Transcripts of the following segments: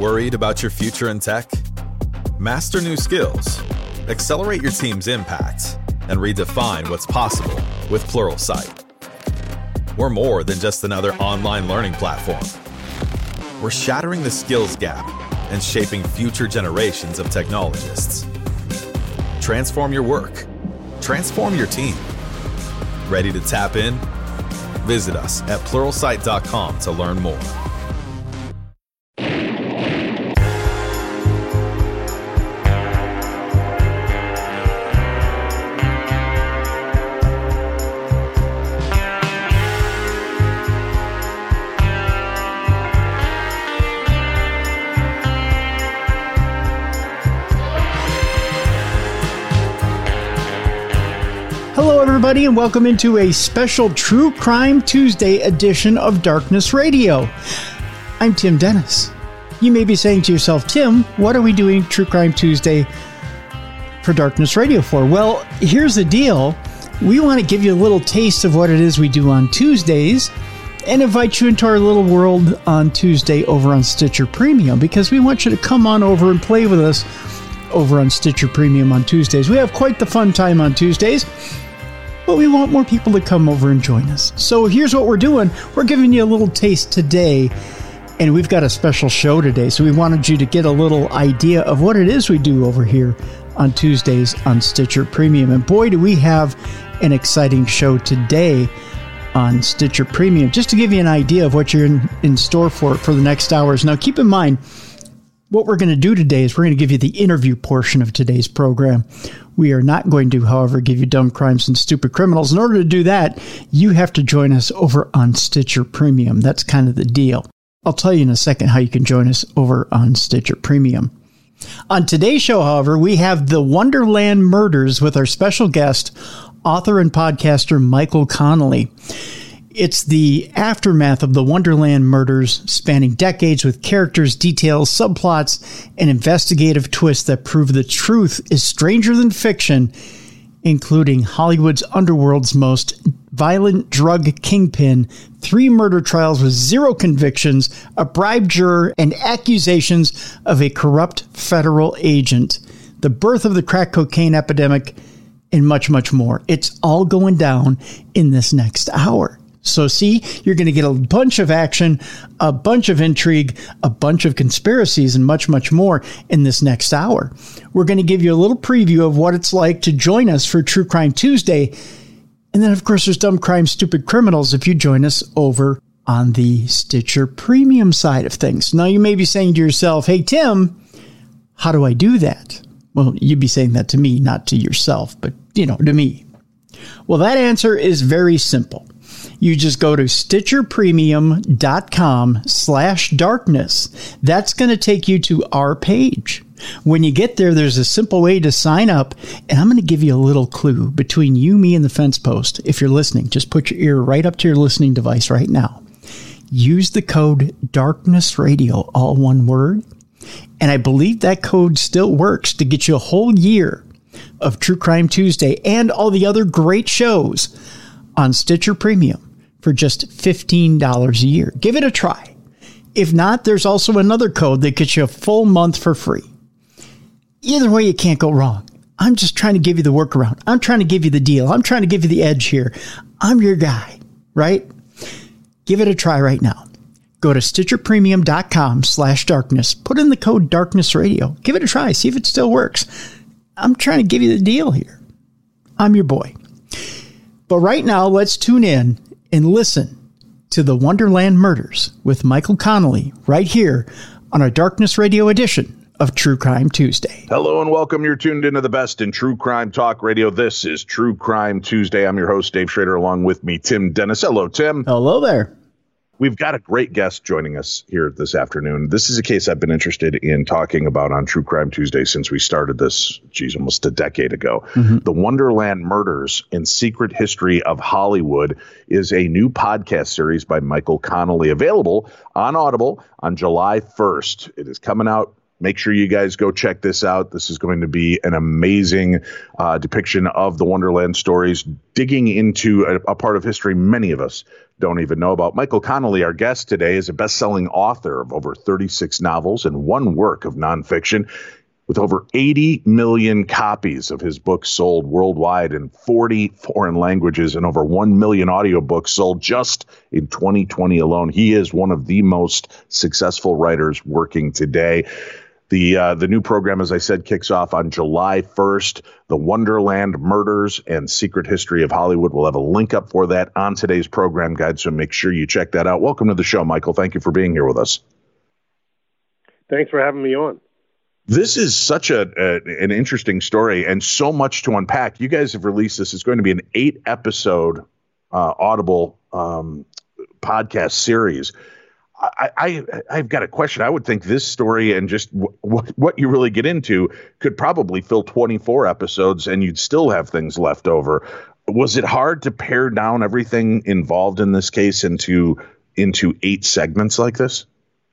Worried about your future in tech? Master new skills, accelerate your team's impact, and redefine what's possible with Pluralsight. We're more than just another online learning platform. We're shattering the skills gap and shaping future generations of technologists. Transform your work. Transform your team. Ready to tap in? Visit us at pluralsight.com to learn more. Everybody, and welcome into a special True Crime Tuesday edition of Darkness Radio. I'm Tim Dennis. You may be saying to yourself, Tim, what are we doing True Crime Tuesday for Darkness Radio for? Well, here's the deal. We want to give you a little taste of what it is we do on Tuesdays and invite you into our little world on Tuesday over on Stitcher Premium, because we want you to come on over and play with us over on Stitcher Premium on Tuesdays. We have quite the fun time on Tuesdays, but we want more people to come over and join us. So here's what we're doing. We're giving you a little taste today, and we've got a special show today. So we wanted you to get a little idea of what it is we do over here on Tuesdays on Stitcher Premium. And boy, do we have an exciting show today on Stitcher Premium. Just to give you an idea of what you're in store for the next hours. Now, keep in mind, what we're going to do today is we're going to give you the interview portion of today's program. We are not going to, however, give you dumb crimes and stupid criminals. In order to do that, you have to join us over on Stitcher Premium. That's kind of the deal. I'll tell you in a second how you can join us over on Stitcher Premium. On today's show, however, we have the Wonderland Murders with our special guest, author and podcaster Michael Connelly. It's the aftermath of the Wonderland murders, spanning decades with characters, details, subplots, and investigative twists that prove the truth is stranger than fiction, including Hollywood's underworld's most violent drug kingpin, 3 murder trials with 0 convictions, a bribed juror, and accusations of a corrupt federal agent, the birth of the crack cocaine epidemic, and much, much more. It's all going down in this next hour. So see, you're going to get a bunch of action, a bunch of intrigue, a bunch of conspiracies, and much, much more in this next hour. We're going to give you a little preview of what it's like to join us for True Crime Tuesday. And then, of course, there's Dumb Crime, Stupid Criminals if you join us over on the Stitcher Premium side of things. Now, you may be saying to yourself, hey, Tim, how do I do that? Well, you'd be saying that to me, not to yourself, but, to me. Well, that answer is very simple. You just go to stitcherpremium.com/darkness. That's going to take you to our page. When you get there, there's a simple way to sign up, and I'm going to give you a little clue between you, me, and the fence post. If you're listening, just put your ear right up to your listening device right now. Use the code DARKNESSRADIO, all one word, and I believe that code still works to get you a whole year of True Crime Tuesday and all the other great shows on Stitcher Premium for just $15 a year. Give it a try. If not, there's also another code that gets you a full month for free. Either way, you can't go wrong. I'm just trying to give you the workaround. I'm trying to give you the deal. I'm trying to give you the edge here. I'm your guy, right? Give it a try right now. Go to stitcherpremium.com/darkness. Put in the code DARKNESSRADIO. Give it a try. See if it still works. I'm trying to give you the deal here. I'm your boy. But right now, let's tune in and listen to the Wonderland Murders with Michael Connelly right here on our Darkness Radio edition of True Crime Tuesday. Hello and welcome. You're tuned into the best in true crime talk radio. This is True Crime Tuesday. I'm your host, Dave Schrader, along with me, Tim Dennis. Hello, Tim. Hello there. We've got a great guest joining us here this afternoon. This is a case I've been interested in talking about on True Crime Tuesday since we started this, almost a decade ago. Mm-hmm. The Wonderland Murders and Secret History of Hollywood is a new podcast series by Michael Connelly, available on Audible on July 1st. It is coming out Make sure you guys go check this out. This is going to be an amazing depiction of the Wonderland stories, digging into a part of history many of us don't even know about. Michael Connelly, our guest today, is a best-selling author of over 36 novels and one work of nonfiction, with over 80 million copies of his books sold worldwide in 40 foreign languages and over 1 million audiobooks sold just in 2020 alone. He is one of the most successful writers working today. The new program, as I said, kicks off on July 1st. The Wonderland Murders and Secret History of Hollywood. We'll have a link up for that on today's program guide, so make sure you check that out. Welcome to the show, Michael. Thank you for being here with us. Thanks for having me on. This is such an interesting story and so much to unpack. You guys have released this. It's going to be an 8-episode Audible podcast series. I've got a question. I would think this story and just what you really get into could probably fill 24 episodes and you'd still have things left over. Was it hard to pare down everything involved in this case into 8 segments like this?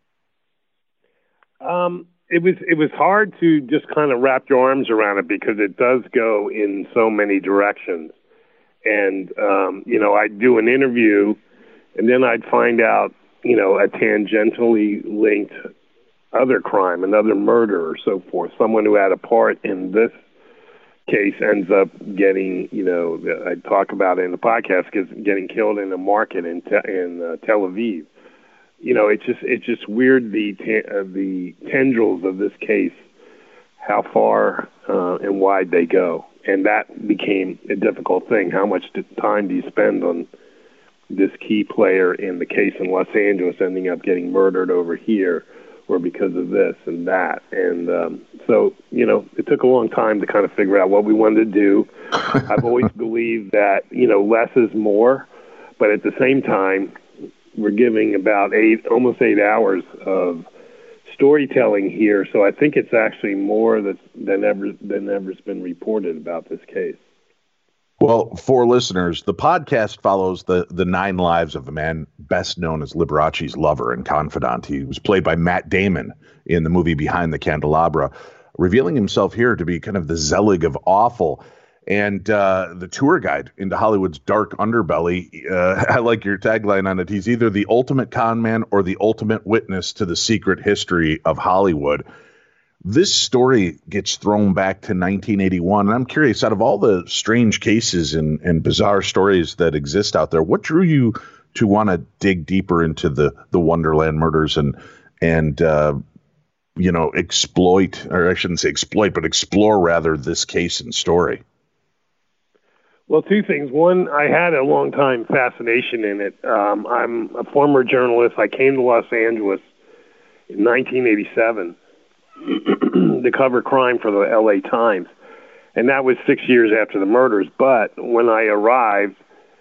It was hard to just kind of wrap your arms around it because it does go in so many directions. And, I'd do an interview and then I'd find out, a tangentially linked other crime, another murder or so forth. Someone who had a part in this case ends up getting, I talk about it in the podcast, getting killed in a market in Tel Aviv. It's just weird the tendrils of this case, how far and wide they go, and that became a difficult thing. How much time do you spend on this key player in the case in Los Angeles ending up getting murdered over here, or because of this and that? And so it took a long time to kind of figure out what we wanted to do. I've always believed that less is more, but at the same time, we're giving about almost 8 hours of storytelling here, so I think it's actually more than ever's been reported about this case. Well, for listeners, the podcast follows the 9 lives of a man best known as Liberace's lover and confidant. He was played by Matt Damon in the movie Behind the Candelabra, revealing himself here to be kind of the Zelig of awful. And the tour guide into Hollywood's dark underbelly, I like your tagline on it. He's either the ultimate con man or the ultimate witness to the secret history of Hollywood. This story gets thrown back to 1981. And I'm curious, out of all the strange cases and bizarre stories that exist out there, what drew you to want to dig deeper into the Wonderland murders and exploit, or I shouldn't say exploit, but explore rather this case and story? Well, 2 things. One, I had a long time fascination in it. I'm a former journalist. I came to Los Angeles in 1987 to cover crime for the LA Times. And that was 6 years after the murders. But when I arrived,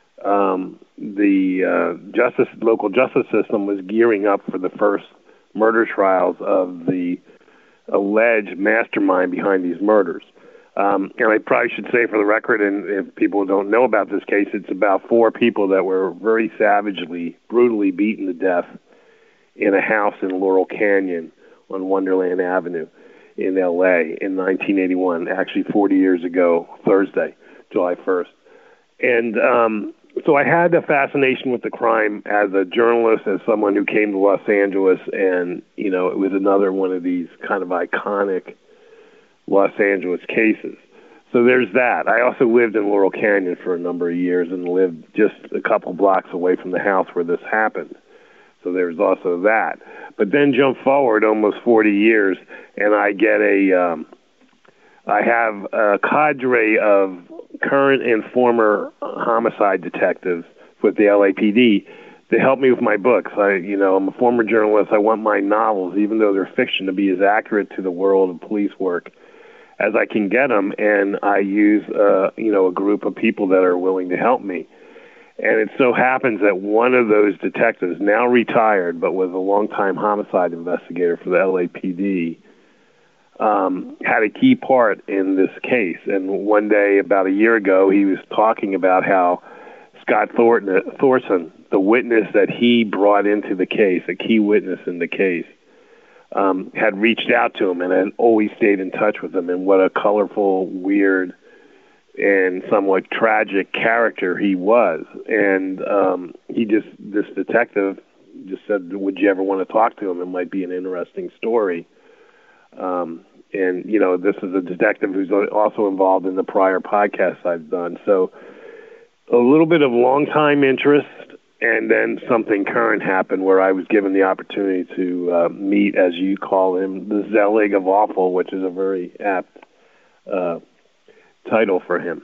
the local justice system was gearing up for the first murder trials of the alleged mastermind behind these murders. And I probably should say for the record, and if people don't know about this case, it's about 4 people that were very savagely, brutally beaten to death in a house in Laurel Canyon on Wonderland Avenue in L.A. in 1981, actually 40 years ago, Thursday, July 1st. And so I had a fascination with the crime as a journalist, as someone who came to Los Angeles, and, it was another one of these kind of iconic Los Angeles cases. So there's that. I also lived in Laurel Canyon for a number of years and lived just a couple blocks away from the house where this happened. So there's also that. But then jump forward almost 40 years, and I get I have a cadre of current and former homicide detectives with the LAPD to help me with my books. I'm a former journalist. I want my novels, even though they're fiction, to be as accurate to the world of police work as I can get them, and I use a group of people that are willing to help me. And it so happens that one of those detectives, now retired, but was a longtime homicide investigator for the LAPD, had a key part in this case. And one day, about a year ago, he was talking about how Scott Thorson, the witness that he brought into the case, a key witness in the case, had reached out to him and had always stayed in touch with him, and what a colorful, weird, and somewhat tragic character he was. And this detective just said, would you ever want to talk to him? It might be an interesting story. And, this is a detective who's also involved in the prior podcasts I've done. So a little bit of long-time interest, and then something current happened where I was given the opportunity to meet, as you call him, the Zelig of Awful, which is a very apt title for him.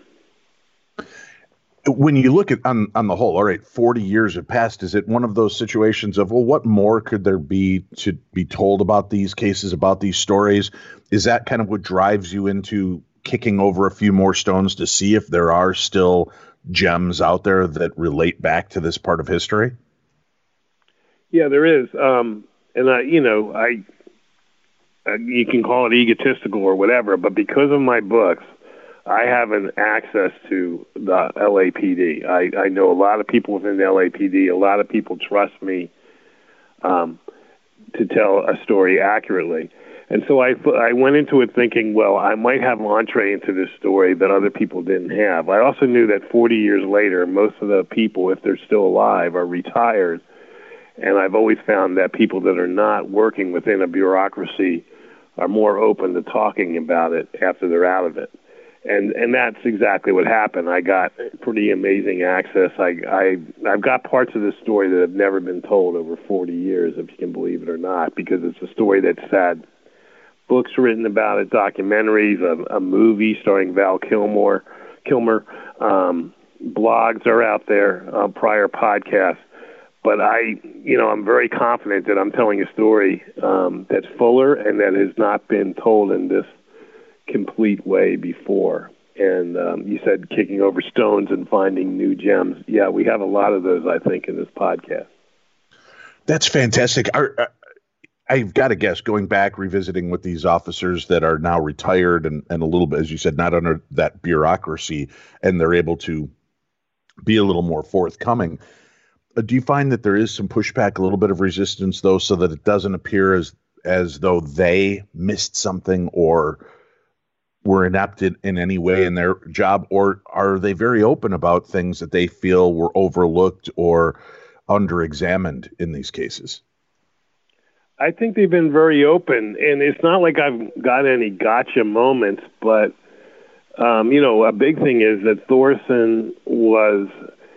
When you look at on the whole, all right, 40 years have passed. Is it one of those situations of, well, what more could there be to be told about these cases, about these stories? Is that kind of what drives you into kicking over a few more stones to see if there are still gems out there that relate back to this part of history? Yeah, there is. You can call it egotistical or whatever, but because of my books, I have an access to the LAPD. I know a lot of people within the LAPD. A lot of people trust me to tell a story accurately. And so I went into it thinking, well, I might have an entree into this story that other people didn't have. I also knew that 40 years later, most of the people, if they're still alive, are retired. And I've always found that people that are not working within a bureaucracy are more open to talking about it after they're out of it. And that's exactly what happened. I got pretty amazing access. I've got parts of this story that have never been told over 40 years, if you can believe it or not, because it's a story that's sad. Books written about it, documentaries, a movie starring Val Kilmer. Blogs are out there, prior podcasts. But I'm very confident that I'm telling a story that's fuller and that has not been told in this complete way before. And you said kicking over stones and finding new gems. Yeah, we have a lot of those, I think, in this podcast. That's fantastic. I've got to guess, going back, revisiting with these officers that are now retired and a little bit, as you said, not under that bureaucracy, and they're able to be a little more forthcoming. Do you find that there is some pushback, a little bit of resistance, though, so that it doesn't appear as though they missed something or were inept in any way in their job? Or are they very open about things that they feel were overlooked or under-examined in these cases? I think they've been very open, and it's not like I've got any gotcha moments, but, a big thing is that Thorson was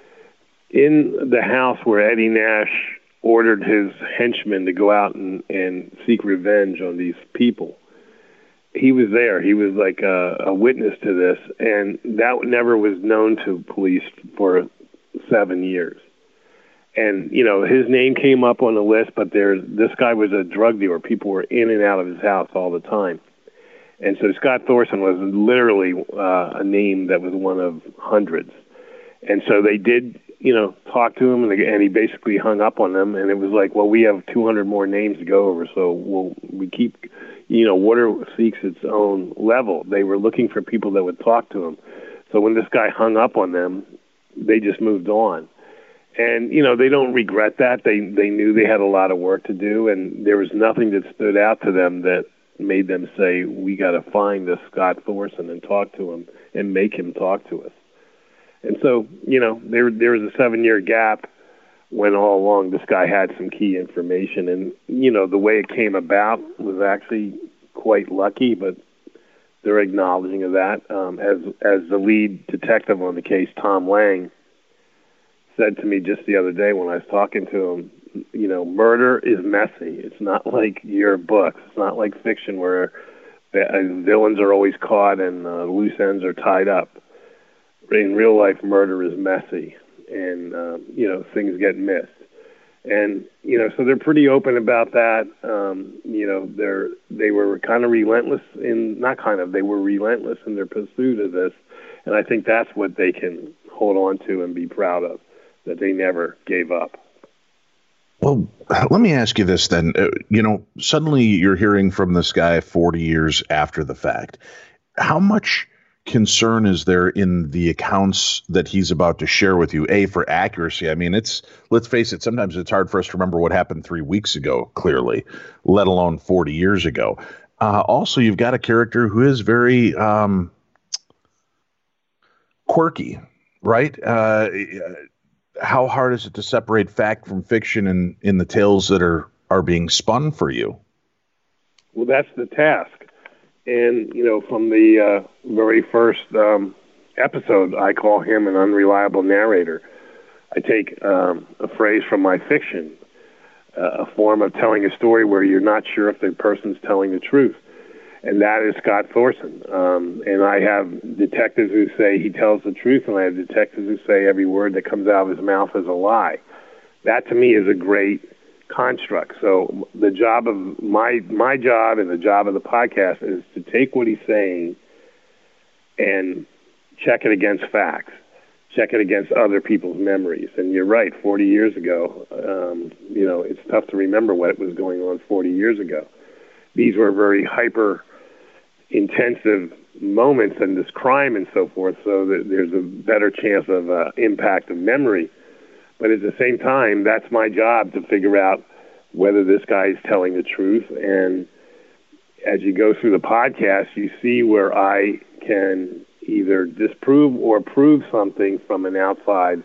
in the house where Eddie Nash ordered his henchmen to go out and seek revenge on these people. He was there. He was like a witness to this, and that never was known to police for 7 years. And, his name came up on the list, but this guy was a drug dealer. People were in and out of his house all the time. And so Scott Thorson was literally a name that was one of hundreds. And so they did, talk to him, and he basically hung up on them. And it was like, well, we have 200 more names to go over, so we keep, water seeks its own level. They were looking for people that would talk to him. So when this guy hung up on them, they just moved on. And, they don't regret that. They knew they had a lot of work to do, and there was nothing that stood out to them that made them say, we got to find this Scott Thorson and talk to him and make him talk to us. And so, there was a 7-year gap when all along this guy had some key information. And, the way it came about was actually quite lucky, but they're acknowledging of that. As the lead detective on the case, Tom Lang, said to me just the other day when I was talking to him, murder is messy. It's not like your books. It's not like fiction where villains are always caught and loose ends are tied up. In real life, murder is messy, and things get missed. And so they're pretty open about that. They were kind of relentless they were relentless in their pursuit of this, and I think that's what they can hold on to and be proud of, that they never gave up. Well, let me ask you this then. Suddenly you're hearing from this guy 40 years after the fact. How much concern is there in the accounts that he's about to share with you? A, for accuracy. I mean, let's face it, sometimes it's hard for us to remember what happened 3 weeks ago, clearly, let alone 40 years ago. Also, you've got a character who is very quirky, right? How hard is it to separate fact from fiction in the tales that are being spun for you? Well, that's the task. And, from the very first episode, I call him an unreliable narrator. I take a phrase from my fiction, a form of telling a story where you're not sure if the person's telling the truth. And that is Scott Thorson. And I have detectives who say he tells the truth, and I have detectives who say every word that comes out of his mouth is a lie. That, to me, is a great construct. So the job of my job and the job of the podcast is to take what he's saying and check it against facts, check it against other people's memories. And you're right, 40 years ago, it's tough to remember what was going on 40 years ago. These were very hyper-intensive moments in this crime and so forth, so that there's a better chance of impact of memory. But at the same time, that's my job to figure out whether this guy is telling the truth. And as you go through the podcast, you see where I can either disprove or prove something from an outside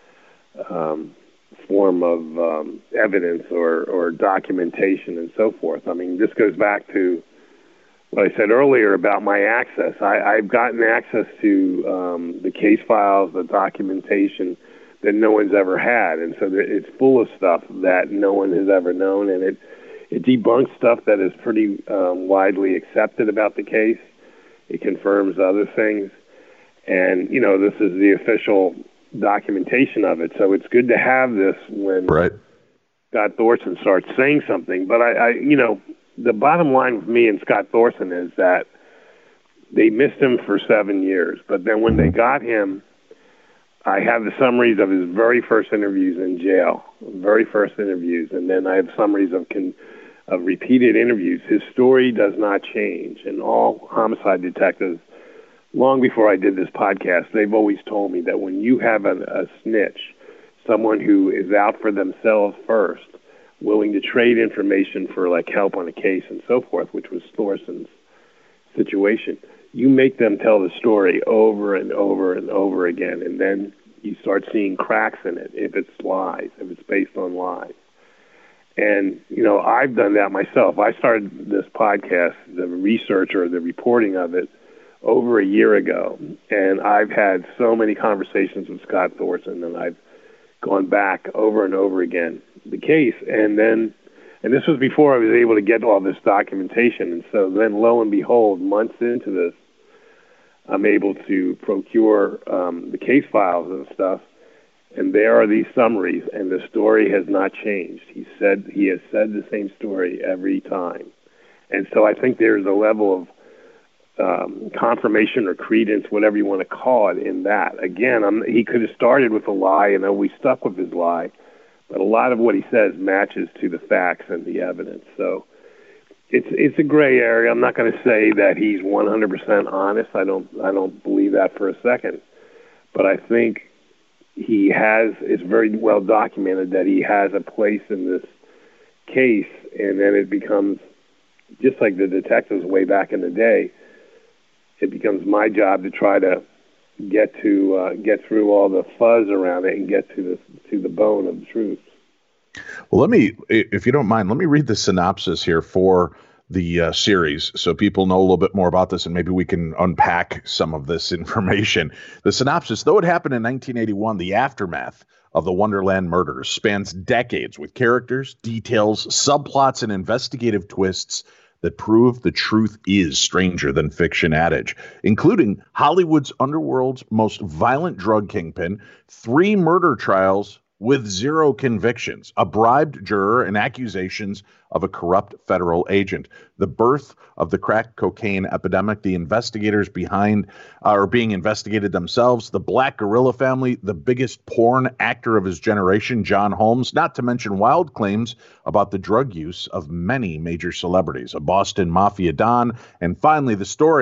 form of evidence or documentation and so forth. I mean, this goes back to what I said earlier about my access. I've gotten access to the case files, the documentation that no one's ever had. And so it's full of stuff that no one has ever known, and it debunks stuff that is pretty widely accepted about the case. It confirms other things. And, this is the official documentation of it. So it's good to have this when Scott Thorson starts saying something. But I the bottom line with me and Scott Thorson is that they missed him for 7 years. But then when they got him, I have the summaries of his very first interviews in jail, and then I have summaries of repeated interviews. His story does not change, and all homicide detectives, long before I did this podcast, they've always told me that when you have a snitch, someone who is out for themselves first, willing to trade information for help on a case and so forth, which was Thorson's situation, you make them tell the story over and over and over again, and then you start seeing cracks in it if it's lies, if it's based on lies. And, I've done that myself. I started this podcast, the research or the reporting of it, over a year ago, and I've had so many conversations with Scott Thorson, and I've gone back over and over again the case, and this was before I was able to get all this documentation, and so then lo and behold, months into this, I'm able to procure the case files and stuff, and there are these summaries, and the story has not changed. He has said the same story every time, and so I think there's a level of confirmation or credence, whatever you want to call it, in that. Again, he could have started with a lie and always stuck with his lie, but a lot of what he says matches to the facts and the evidence. So it's a gray area. I'm not going to say that he's 100% honest. I don't believe that for a second, but I think it's very well documented that he has a place in this case, and then it becomes just like the detectives way back in the day. It becomes my job to try to get through all the fuzz around it and get to the bone of the truth. Well, if you don't mind, let me read the synopsis here for the series so people know a little bit more about this, and maybe we can unpack some of this information. The synopsis: though it happened in 1981, the aftermath of the Wonderland murders spans decades, with characters, details, subplots, and investigative twists that prove the truth is stranger than fiction adage, including Hollywood's underworld's most violent drug kingpin, 3 murder trials with 0 convictions, a bribed juror, and accusations of a corrupt federal agent. The birth of the crack cocaine epidemic, the investigators behind are being investigated themselves, the Black Gorilla family, the biggest porn actor of his generation, John Holmes, not to mention wild claims about the drug use of many major celebrities, a Boston Mafia Don, and finally the story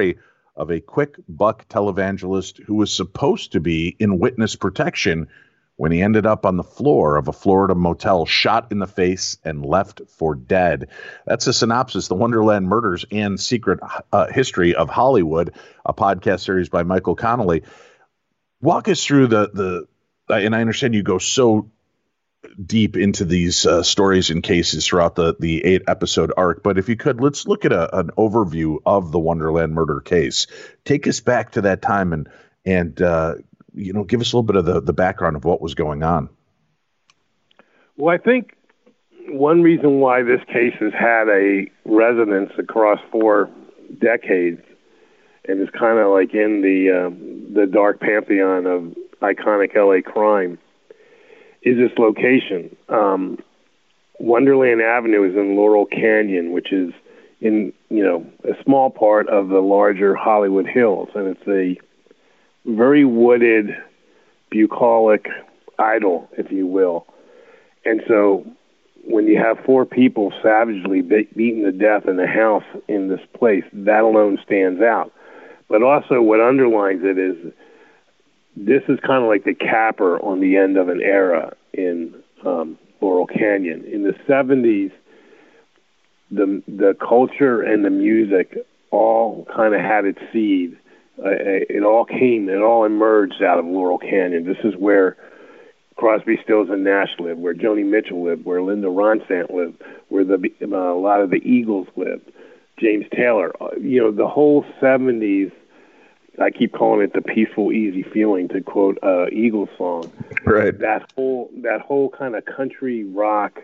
of a quick buck televangelist who was supposed to be in witness protection when he ended up on the floor of a Florida motel, shot in the face and left for dead. That's a synopsis, The Wonderland Murders and Secret History of Hollywood, a podcast series by Michael Connolly. Walk us through the and I understand you go so deep into these stories and cases throughout the 8-episode arc, but if you could, let's look at an overview of the Wonderland murder case. Take us back to that time and give us a little bit of the background of what was going on. Well, I think one reason why this case has had a resonance across 4 decades and is kind of like in the dark pantheon of iconic LA crime is this location. Wonderland Avenue is in Laurel Canyon, which is in, a small part of the larger Hollywood Hills, and it's a very wooded, bucolic idyll, if you will. And so when you have 4 people savagely beaten to death in a house in this place, that alone stands out. But also what underlines it is this is kind of like the capper on the end of an era in Laurel Canyon. In the 70s, the culture and the music all kind of had its seed. It all emerged out of Laurel Canyon. This is where Crosby, Stills, and Nash lived, where Joni Mitchell lived, where Linda Ronstadt lived, where a lot of the Eagles lived, James Taylor. The whole 70s, I keep calling it the peaceful, easy feeling, to quote Eagles song. Right. That whole kind of country rock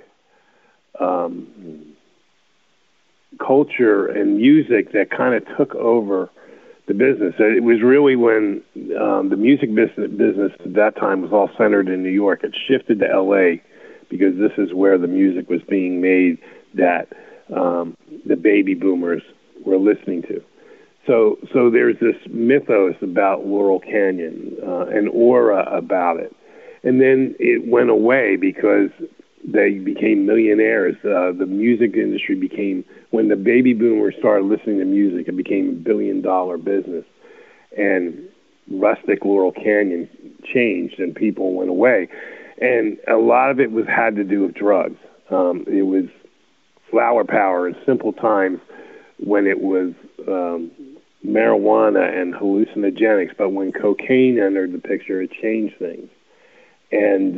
culture and music that kind of took over the business. It was really when the music business at that time was all centered in New York. It shifted to L.A. because this is where the music was being made that the baby boomers were listening to. So there's this mythos about Laurel Canyon, an aura about it. And then it went away because they became millionaires. The music industry became, when the baby boomers started listening to music, it became a billion-dollar business. And rustic Laurel Canyon changed and people went away. And a lot of it had to do with drugs. It was flower power in simple times when it was marijuana and hallucinogenics, but when cocaine entered the picture, it changed things. And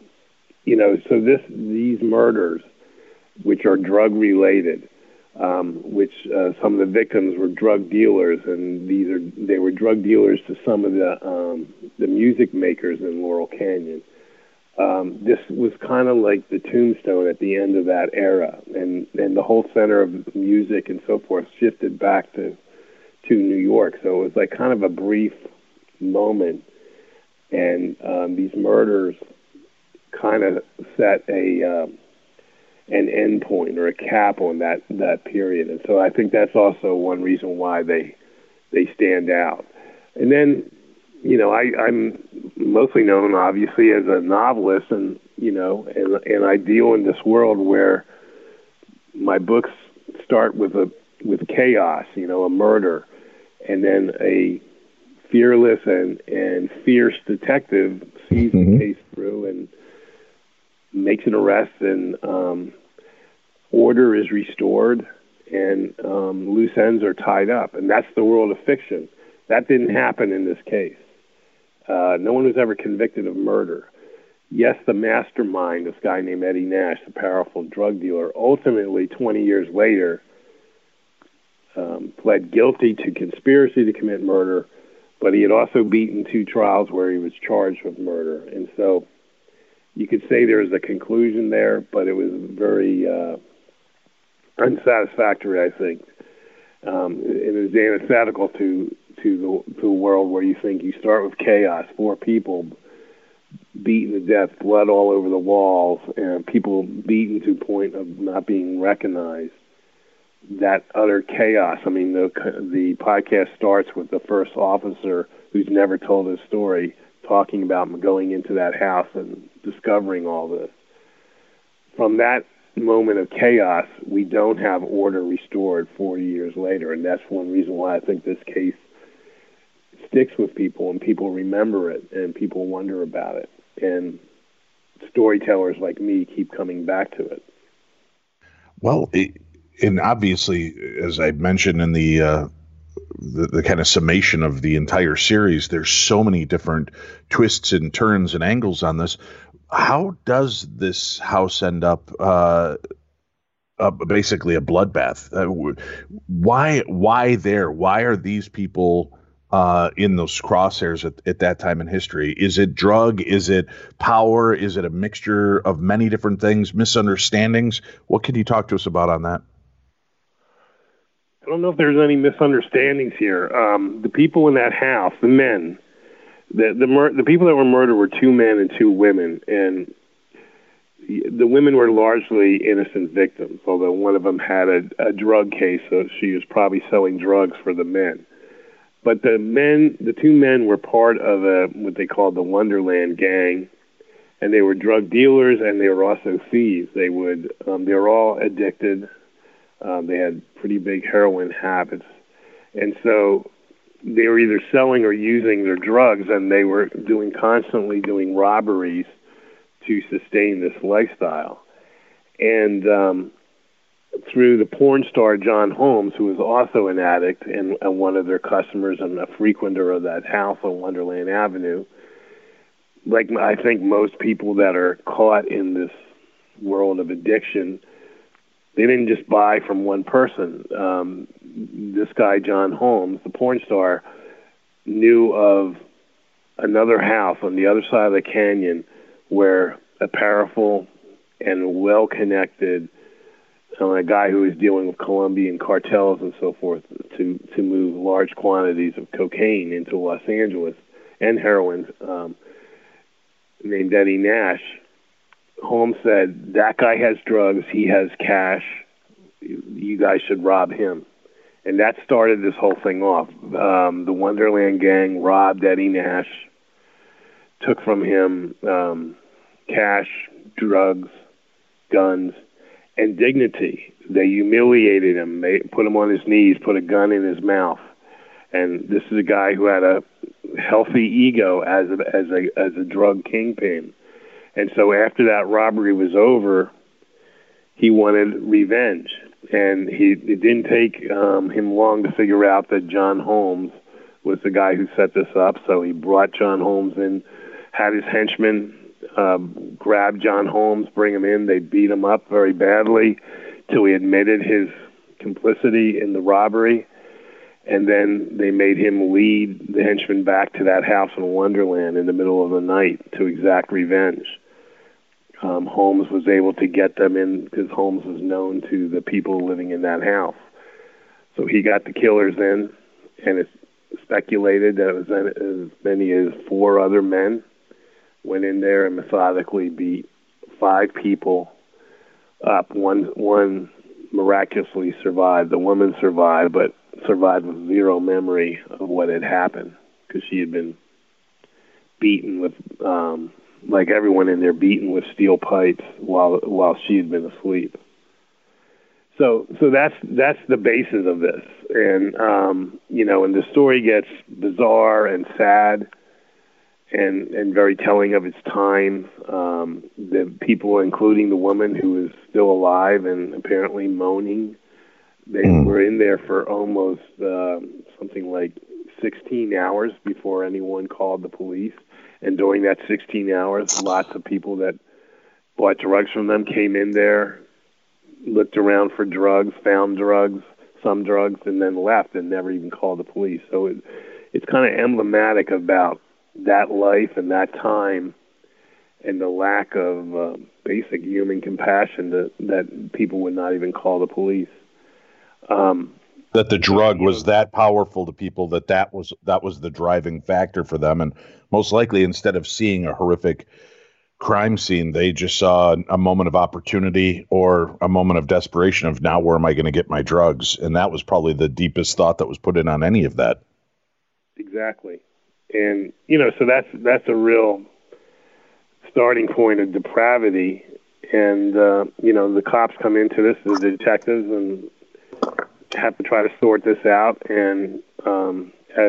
so these murders, which are drug related, which some of the victims were drug dealers, and they were drug dealers to some of the music makers in Laurel Canyon. This was kind of like the tombstone at the end of that era, and the whole center of music and so forth shifted back to New York. So it was like kind of a brief moment, and these murders kind of set an end point or a cap on that period. And so I think that's also one reason why they stand out. And then, I'm mostly known obviously as a novelist, and I deal in this world where my books start with chaos, a murder, and then a fearless and fierce detective sees the case through and makes an arrest, and order is restored, and loose ends are tied up. And that's the world of fiction. That didn't happen in this case. No one was ever convicted of murder. Yes, the mastermind, this guy named Eddie Nash, the powerful drug dealer, ultimately 20 years later pled guilty to conspiracy to commit murder, but he had also beaten 2 trials where he was charged with murder. And so you could say there was a conclusion there, but it was very unsatisfactory, I think. It is antithetical to a world where you think you start with chaos, 4 people beaten to death, blood all over the walls, and people beaten to the point of not being recognized. That utter chaos. I mean, the podcast starts with the first officer who's never told his story talking about going into that house and discovering all this. From that moment of chaos, we don't have order restored 40 years later, and that's one reason why I think this case sticks with people, and people remember it, and people wonder about it, and storytellers like me keep coming back to it. Well, and obviously, as I mentioned in the kind of summation of the entire series, there's so many different twists and turns and angles on this. How does this house end up basically a bloodbath? Why there? Why are these people in those crosshairs at that time in history? Is it drug? Is it power? Is it a mixture of many different things, misunderstandings? What can you talk to us about on that? I don't know if there's any misunderstandings here. The people in that house, the men, the people that were murdered were 2 men and 2 women, and the women were largely innocent victims, although one of them had a drug case, so she was probably selling drugs for the men. But the 2 men were part of what they called the Wonderland Gang, and they were drug dealers, and they were also thieves. They were all addicted. They had pretty big heroin habits, and so they were either selling or using their drugs, and they were constantly doing robberies to sustain this lifestyle. And through the porn star John Holmes, who was also an addict and one of their customers and a frequenter of that house on Wonderland Avenue, like I think most people that are caught in this world of addiction, they didn't just buy from one person. This guy, John Holmes, the porn star, knew of another house on the other side of the canyon where a powerful and well-connected a guy who was dealing with Colombian cartels and so forth to move large quantities of cocaine into Los Angeles and heroin, named Eddie Nash. Holmes said, that guy has drugs, he has cash, you guys should rob him. And that started this whole thing off. The Wonderland Gang robbed Eddie Nash, took from him cash, drugs, guns, and dignity. They humiliated him. They put him on his knees, put a gun in his mouth. And this is a guy who had a healthy ego as a drug kingpin. And so after that robbery was over, he wanted revenge. And it didn't take him long to figure out that John Holmes was the guy who set this up. So he brought John Holmes in, had his henchmen grab John Holmes, bring him in. They beat him up very badly till he admitted his complicity in the robbery. And then they made him lead the henchmen back to that house in Wonderland in the middle of the night to exact revenge. Holmes was able to get them in because Holmes was known to the people living in that house. So he got the killers in, and it's speculated that it was as many as 4 other men went in there and methodically beat 5 people up. One miraculously survived. The woman survived, but survived with zero memory of what had happened because she had been beaten with, like everyone in there, beaten with steel pipes while she had been asleep. So that's the basis of this, and and the story gets bizarre and sad, and very telling of its time. The people, including the woman who is still alive and apparently moaning, they were in there for almost something like 16 hours before anyone called the police. And during that 16 hours, lots of people that bought drugs from them came in there, looked around for drugs, found drugs, some drugs, and then left and never even called the police. So it's kind of emblematic about that life and that time and the lack of basic human compassion that people would not even call the police. That the drug was that powerful to people that was the driving factor for them. And most likely, instead of seeing a horrific crime scene, they just saw a moment of opportunity or a moment of desperation of, now where am I going to get my drugs? And that was probably the deepest thought that was put in on any of that. Exactly. And, so that's a real starting point of depravity. And, the cops come into this, the detectives, and have to try to sort this out. And as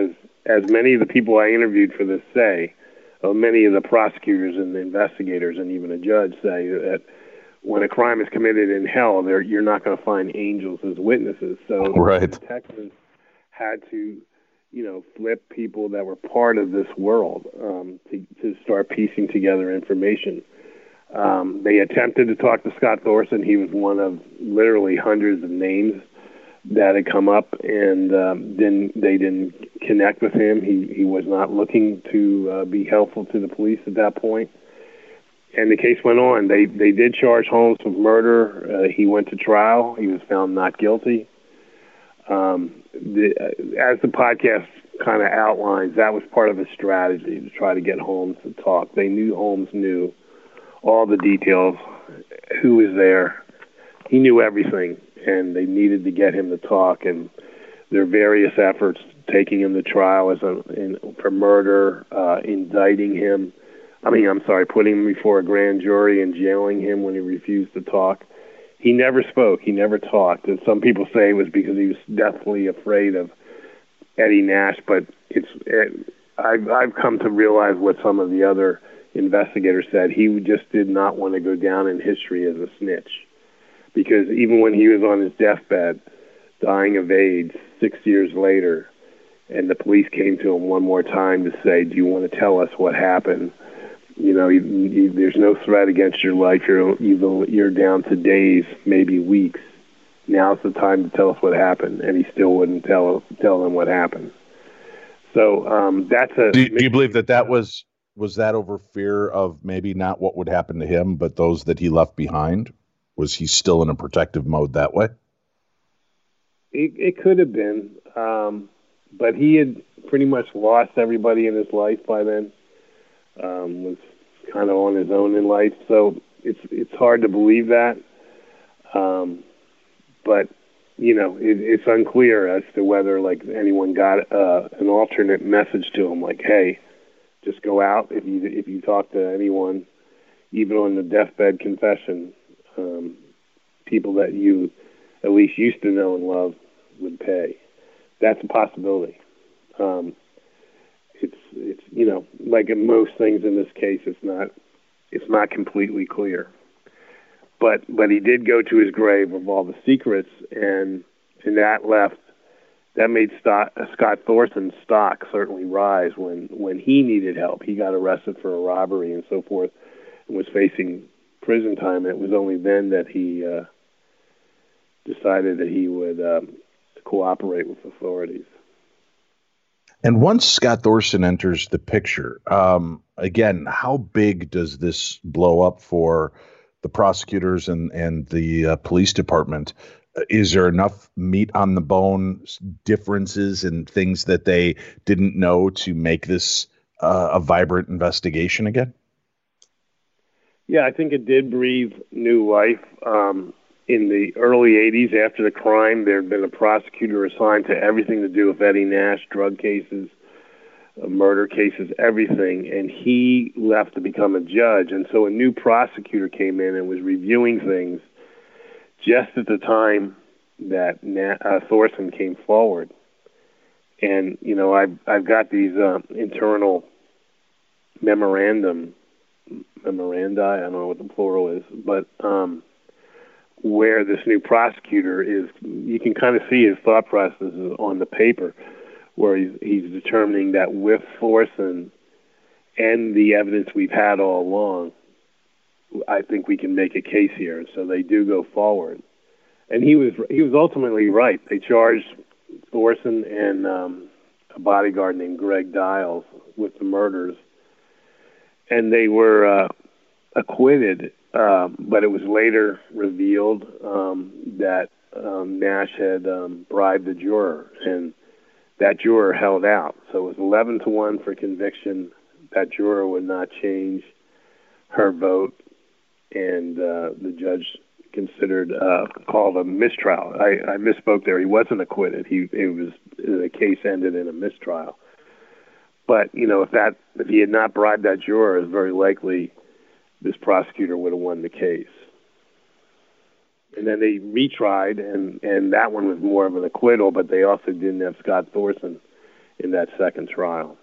as many of the people I interviewed for this say, many of the prosecutors and the investigators and even a judge say that when a crime is committed in hell, you're not going to find angels as witnesses. So right. the detectives had to, flip people that were part of this world to start piecing together information. They attempted to talk to Scott Thorson. He was one of literally hundreds of names that had come up, and they didn't connect with him. He was not looking to be helpful to the police at that point. And the case went on. They did charge Holmes with murder. He went to trial. He was found not guilty. As the podcast kind of outlines, that was part of a strategy to try to get Holmes to talk. They knew Holmes knew all the details, who was there. He knew everything, and they needed to get him to talk. And their various efforts, taking him to trial for murder, indicting him. Putting him before a grand jury and jailing him when he refused to talk. He never spoke. He never talked. And some people say it was because he was deathly afraid of Eddie Nash. But I've come to realize what some of the other investigators said. He just did not want to go down in history as a snitch. Because even when he was on his deathbed, dying of AIDS 6 years later, and the police came to him one more time to say, do you want to tell us what happened? There's no threat against your life. You're down to days, maybe weeks. Now's the time to tell us what happened, and he still wouldn't tell them what happened. So that's a. Do you believe that was that over fear of maybe not what would happen to him, but those that he left behind? Was he still in a protective mode that way? It could have been, but he had pretty much lost everybody in his life by then. Was kind of on his own in life, so it's hard to believe that. But it's unclear as to whether anyone got an alternate message to him, like, hey, just go out if you talk to anyone, even on the deathbed confession. People that you at least used to know and love would pay. That's a possibility. It's like in most things in this case, it's not completely clear. But he did go to his grave with all the secrets, and that made Scott Thorson's stock certainly rise when he needed help. He got arrested for a robbery and so forth, and was facing prison time. And it was only then that he decided that he would cooperate with authorities. And once Scott Thorson enters the picture, again, how big does this blow up for the prosecutors and the police department? Is there enough meat on the bone, differences and things that they didn't know to make this a vibrant investigation again? Yeah, I think it did breathe new life. In the early 80s, after the crime, there had been a prosecutor assigned to everything to do with Eddie Nash, drug cases, murder cases, everything, and he left to become a judge. And so a new prosecutor came in and was reviewing things just at the time that Thorson came forward. And, I've got these internal memorandi, I don't know what the plural is, but where this new prosecutor is, you can kind of see his thought processes on the paper, where he's determining that with Thorson and the evidence we've had all along, I think we can make a case here. So they do go forward. And he was ultimately right. They charged Thorson and a bodyguard named Greg Dials with the murders, and they were acquitted. But it was later revealed that Nash had bribed a juror, and that juror held out. So it was 11-1 for conviction. That juror would not change her vote, and the judge called a mistrial. I misspoke there. He wasn't acquitted. The case ended in a mistrial. But if he had not bribed that juror, it's very likely this prosecutor would have won the case. And then they retried, and that one was more of an acquittal, but they also didn't have Scott Thorson in that second trial.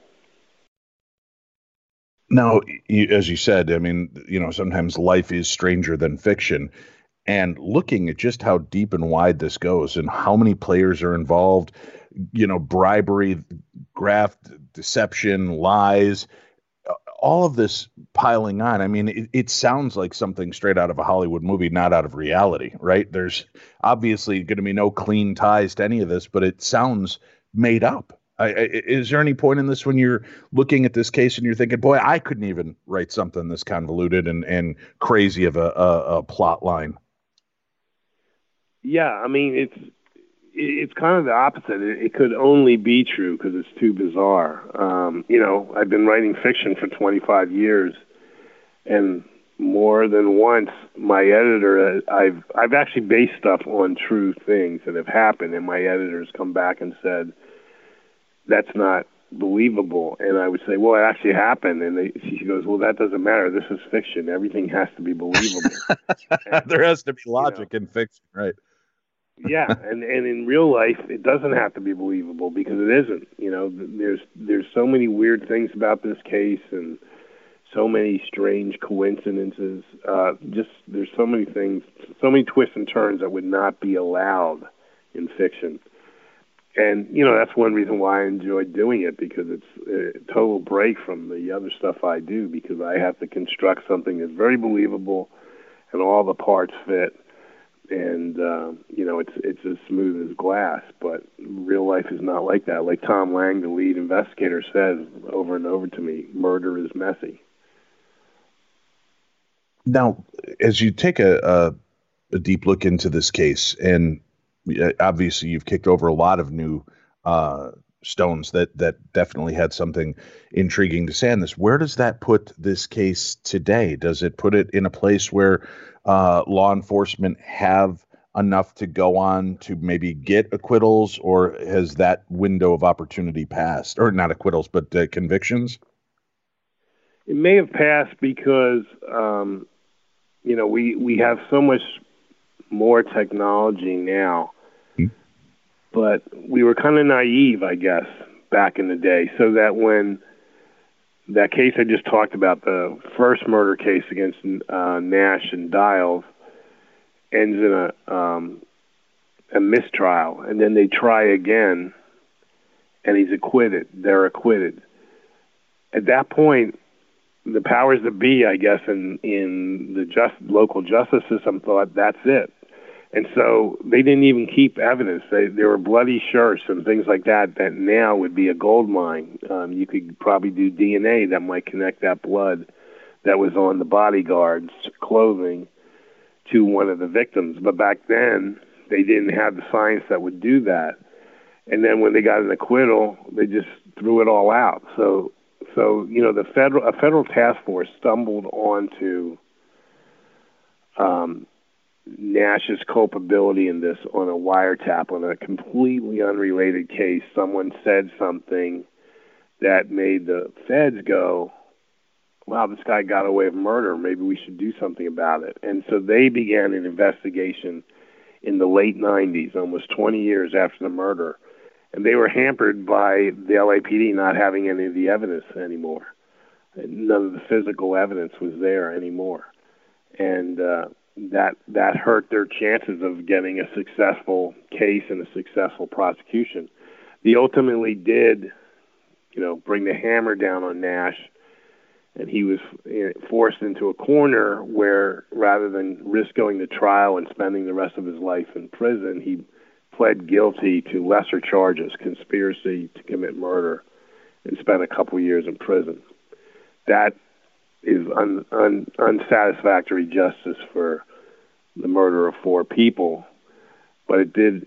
Now, as you said, I mean, sometimes life is stranger than fiction. And looking at just how deep and wide this goes and how many players are involved, bribery, graft, deception, lies, all of this piling on. I mean, it sounds like something straight out of a Hollywood movie, not out of reality, right? There's obviously going to be no clean ties to any of this, but it sounds made up. Is there any point in this when you're looking at this case and you're thinking, boy, I couldn't even write something this convoluted and crazy of a plot line? Yeah, I mean, it's kind of the opposite. It could only be true because it's too bizarre. I've been writing fiction for 25 years, and more than once, my editor, I've actually based stuff on true things that have happened, and my editors come back and said, that's not believable. And I would say, well, it actually happened. And she goes, well, that doesn't matter. This is fiction. Everything has to be believable. There has to be logic in fiction, right? Yeah, and in real life, it doesn't have to be believable because it isn't. There's so many weird things about this case and so many strange coincidences. There's so many things, so many twists and turns that would not be allowed in fiction. And, that's one reason why I enjoy doing it, because it's a total break from the other stuff I do, because I have to construct something that's very believable and all the parts fit. And, it's as smooth as glass, but real life is not like that. Like Tom Lang, the lead investigator, says over and over to me, murder is messy. Now, as you take a deep look into this case, and obviously you've kicked over a lot of new stones that definitely had something intriguing to say on this, where does that put this case today? Does it put it in a place where law enforcement have enough to go on to maybe get acquittals, or has that window of opportunity passed? Or not acquittals, but convictions? It may have passed because, we have so much more technology now, but we were kind of naive, I guess, back in the day, so that when that case I just talked about, the first murder case against Nash and Dials, ends in a mistrial, and then they try again, and he's acquitted. They're acquitted. At that point, the powers that be, I guess, in the local justice system thought that's it. And so they didn't even keep evidence. There were bloody shirts and things like that now would be a gold mine. You could probably do DNA that might connect that blood that was on the bodyguard's clothing to one of the victims. But back then, they didn't have the science that would do that. And then when they got an acquittal, they just threw it all out. So a federal task force stumbled onto Nash's culpability in this on a wiretap on a completely unrelated case. Someone said something that made the feds go, wow, this guy got away with murder. Maybe we should do something about it. And so they began an investigation in the late 90s, almost 20 years after the murder. And they were hampered by the LAPD not having any of the evidence anymore. None of the physical evidence was there anymore. And that hurt their chances of getting a successful case and a successful prosecution. They ultimately did, bring the hammer down on Nash, and he was forced into a corner where, rather than risk going to trial and spending the rest of his life in prison, he pled guilty to lesser charges, conspiracy to commit murder, and spent a couple years in prison. That is unsatisfactory justice for the murder of 4 people, but it did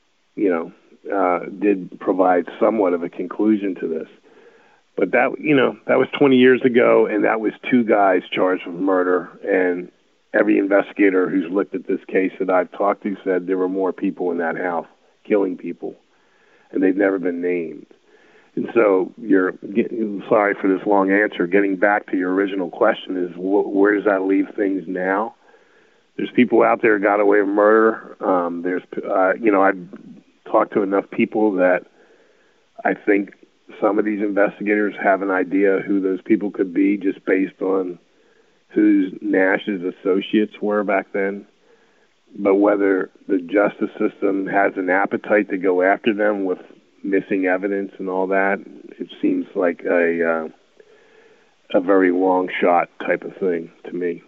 provide somewhat of a conclusion to this. But that was 20 years ago, and that was 2 guys charged with murder. And every investigator who's looked at this case that I've talked to said there were more people in that house killing people, and they've never been named. And so sorry for this long answer. Getting back to your original question is where does that leave things now? There's people out there who got away with murder. I've talked to enough people that I think some of these investigators have an idea who those people could be just based on who Nash's associates were back then. But whether the justice system has an appetite to go after them with missing evidence and all that, it seems like a very long shot type of thing to me.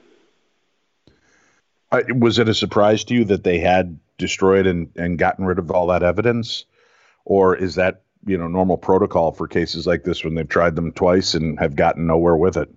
Was it a surprise to you that they had destroyed and gotten rid of all that evidence? Or is that, normal protocol for cases like this when they've tried them twice and have gotten nowhere with it?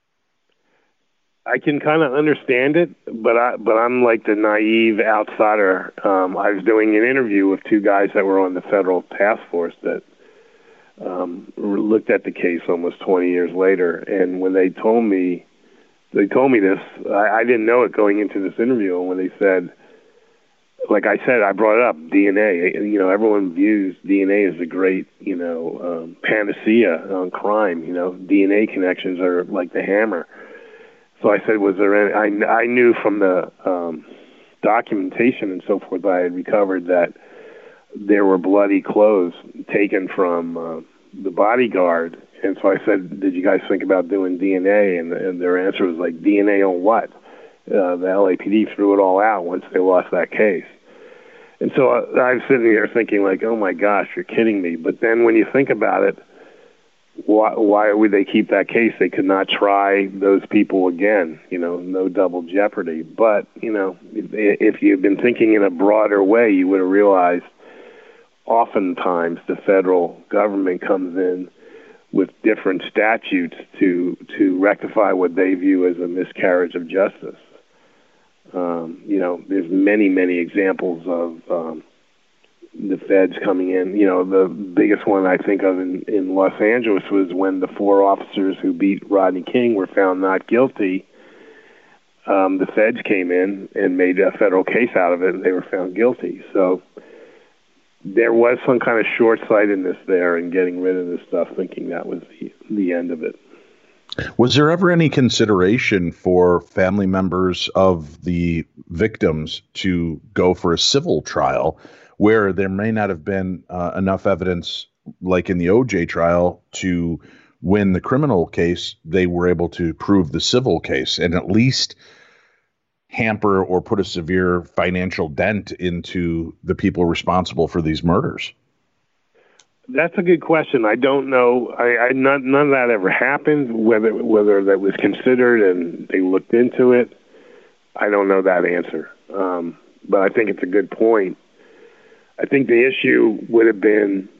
I can kind of understand it, but I'm like the naive outsider. I was doing an interview with two guys that were on the federal task force that looked at the case almost 20 years later, and when they told me this, I didn't know it going into this interview, and when they said, like I said, I brought up DNA. Everyone views DNA as a great, panacea on crime. DNA connections are like the hammer. So I said, was there any? I knew from the documentation and so forth that I had recovered that there were bloody clothes taken from the bodyguard. And so I said, did you guys think about doing DNA? And their answer was like, DNA on what? The LAPD threw it all out once they lost that case. And so I was sitting here thinking like, oh my gosh, you're kidding me. But then when you think about it, why would they keep that case? They could not try those people again, no double jeopardy. But, if you've been thinking in a broader way, you would have realized oftentimes the federal government comes in with different statutes to rectify what they view as a miscarriage of justice. There's many, many examples of the feds coming in. The biggest one I think of in Los Angeles was when the 4 officers who beat Rodney King were found not guilty. The feds came in and made a federal case out of it, and they were found guilty. So there was some kind of short-sightedness there in getting rid of this stuff, thinking that was the end of it. Was there ever any consideration for family members of the victims to go for a civil trial where there may not have been enough evidence, like in the OJ trial, to win the criminal case? They were able to prove the civil case and at least hamper or put a severe financial dent into the people responsible for these murders? That's a good question. I don't know. None of that ever happened. Whether that was considered and they looked into it, I don't know that answer. But I think it's a good point. I think the issue would have been,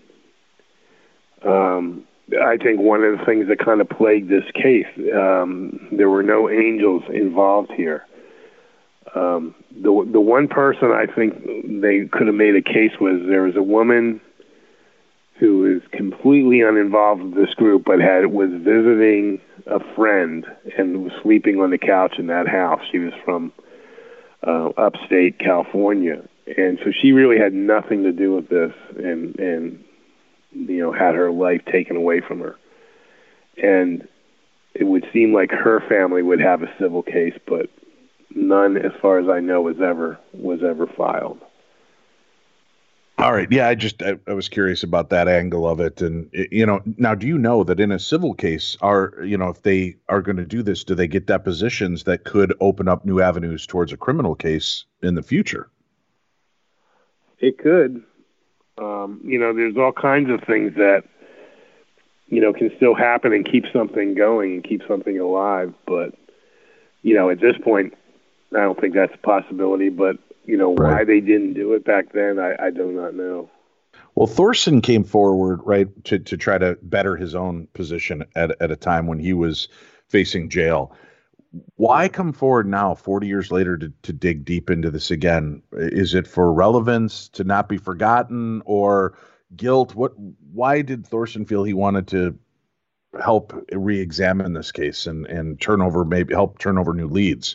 I think one of the things that kind of plagued this case, there were no angels involved here. The one person I think they could have made a case was there was a woman who is completely uninvolved with this group, but was visiting a friend and was sleeping on the couch in that house. She was from upstate California, and so she really had nothing to do with this, and had her life taken away from her. And it would seem like her family would have a civil case, but none, as far as I know, was ever filed. All right. Yeah, I was curious about that angle of it. And, now do you know that in a civil case, if they are going to do this, do they get depositions that could open up new avenues towards a criminal case in the future? It could. There's all kinds of things that, can still happen and keep something going and keep something alive. But, at this point, I don't think that's a possibility. But, why they didn't do it back then, I do not know. Well, Thorson came forward, right, to try to better his own position at a time when he was facing jail. Why come forward now, 40 years later, to dig deep into this again? Is it for relevance, to not be forgotten, or guilt? Why did Thorson feel he wanted to help re-examine this case and help turn over new leads?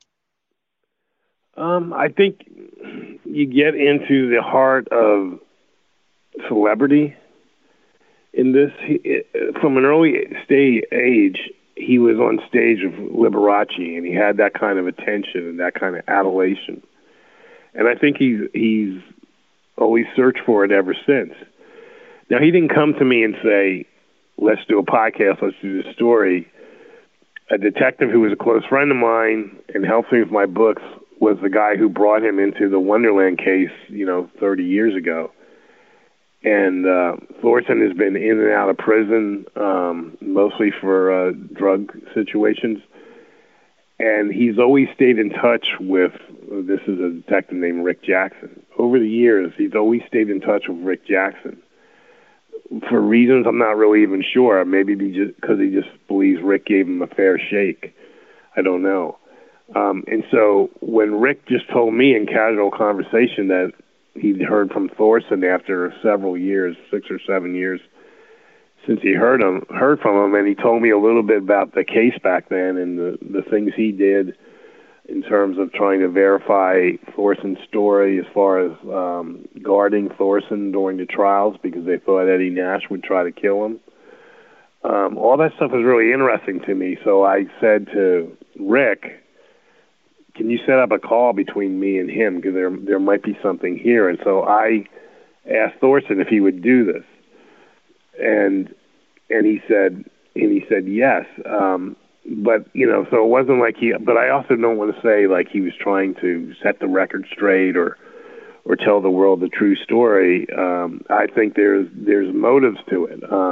I think you get into the heart of celebrity in this. From an early age, he was on stage of Liberace, and he had that kind of attention and that kind of adulation. And I think he's always searched for it ever since. Now, he didn't come to me and say, let's do a podcast, let's do this story. A detective who was a close friend of mine and helped me with my books was the guy who brought him into the Wonderland case, 30 years ago. And Thorson has been in and out of prison, mostly for drug situations. And he's always stayed in touch with, this is a detective named Rick Jackson. Over the years, he's always stayed in touch with Rick Jackson. For reasons I'm not really even sure. Maybe because he just believes Rick gave him a fair shake. I don't know. And so when Rick just told me in casual conversation that he'd heard from Thorson after several years, 6 or 7 years, since he heard from him, and he told me a little bit about the case back then and the things he did in terms of trying to verify Thorson's story as far as guarding Thorson during the trials because they thought Eddie Nash would try to kill him. All that stuff was really interesting to me, so I said to Rick, can you set up a call between me and him because there might be something here? And so I asked Thorson if he would do this. And he said yes. But so it wasn't like but I also don't want to say like he was trying to set the record straight or tell the world the true story. I think there's motives to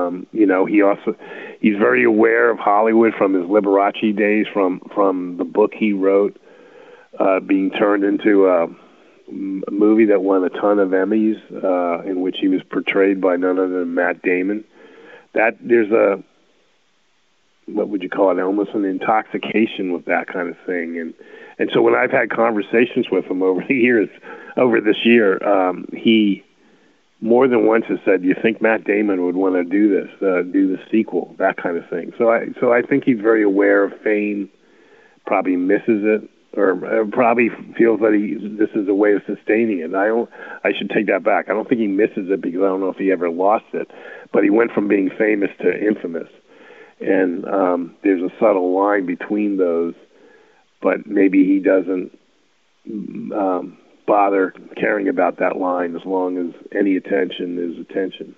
it. He's very aware of Hollywood from his Liberace days, from the book he wrote, being turned into a movie that won a ton of Emmys, in which he was portrayed by none other than Matt Damon. That there's what would you call it, almost an intoxication with that kind of thing. And so when I've had conversations with him over this year, he more than once has said, do you think Matt Damon would want to do this, do the sequel, that kind of thing. So I think he's very aware of fame, probably misses it, or probably feels that this is a way of sustaining it. I should take that back. I don't think he misses it because I don't know if he ever lost it, but he went from being famous to infamous. And there's a subtle line between those, but maybe he doesn't bother caring about that line as long as any attention is attention.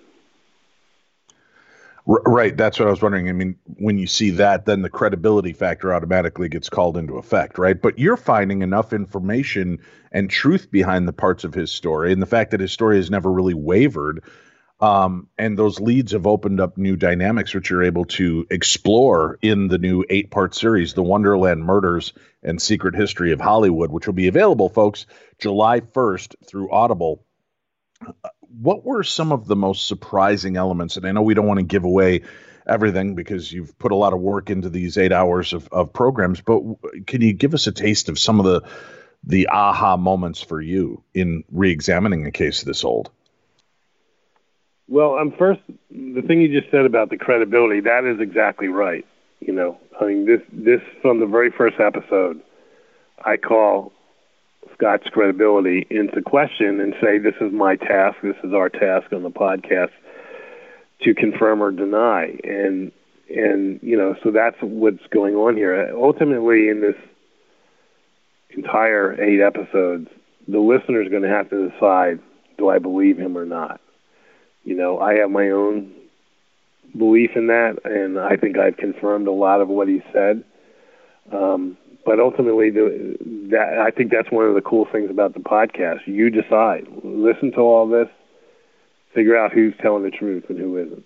Right. That's what I was wondering. I mean, when you see that, then the credibility factor automatically gets called into effect, right? But you're finding enough information and truth behind the parts of his story, and the fact that his story has never really wavered. And those leads have opened up new dynamics, which you're able to explore in the new 8-part series, The Wonderland Murders and Secret History of Hollywood, which will be available, folks, July 1st through Audible. What were some of the most surprising elements? And I know we don't want to give away everything because you've put a lot of work into these 8 hours of programs, but can you give us a taste of some of the aha moments for you in re-examining a case this old? Well, first, the thing you just said about the credibility, that is exactly right. I mean, this from the very first episode, I call Scott's credibility into question and say, this is my task, this is our task on the podcast to confirm or deny. And so that's what's going on here. Ultimately, in this entire 8 episodes, the listener is going to have to decide, do I believe him or not? I have my own belief in that, and I think I've confirmed a lot of what he said. But ultimately, I think that's one of the cool things about the podcast. You decide. Listen to all this. Figure out who's telling the truth and who isn't.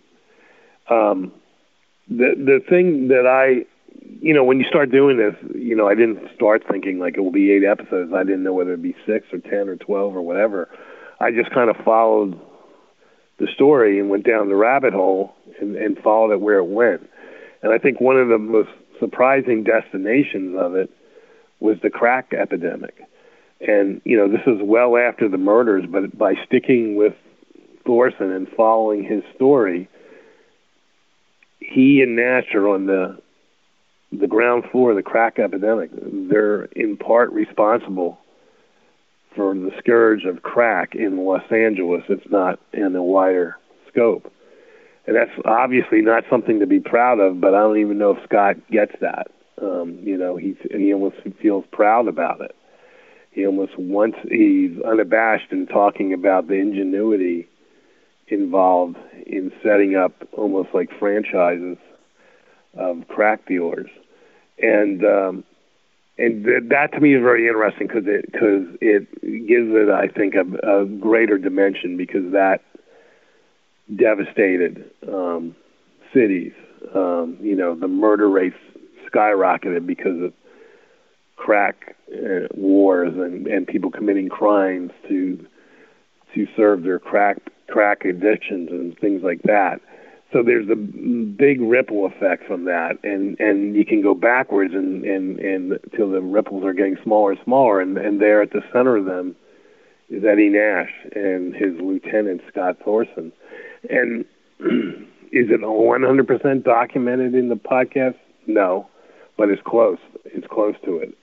The thing that when you start doing this, I didn't start thinking like it will be 8 episodes. I didn't know whether it'd be 6 or 10 or 12 or whatever. I just kind of followed the story and went down the rabbit hole and followed it where it went. And I think one of the most surprising destinations of it was the crack epidemic. And, this is well after the murders, but by sticking with Thorson and following his story, he and Nash are on the ground floor of the crack epidemic. They're in part responsible for the scourge of crack in Los Angeles. It's not in a wider scope. And that's obviously not something to be proud of, but I don't even know if Scott gets that. He almost feels proud about it. He's unabashed in talking about the ingenuity involved in setting up almost like franchises of crack dealers, and that to me is very interesting because it gives it, I think, a greater dimension, because that devastated cities. The murder rates skyrocketed because of crack wars and people committing crimes to serve their crack addictions and things like that. So there's a big ripple effect from that, and you can go backwards and till the ripples are getting smaller and smaller, and there at the center of them is Eddie Nash and his lieutenant Scott Thorson. And is it 100% documented in the podcast? No, but it's close. It's close to it.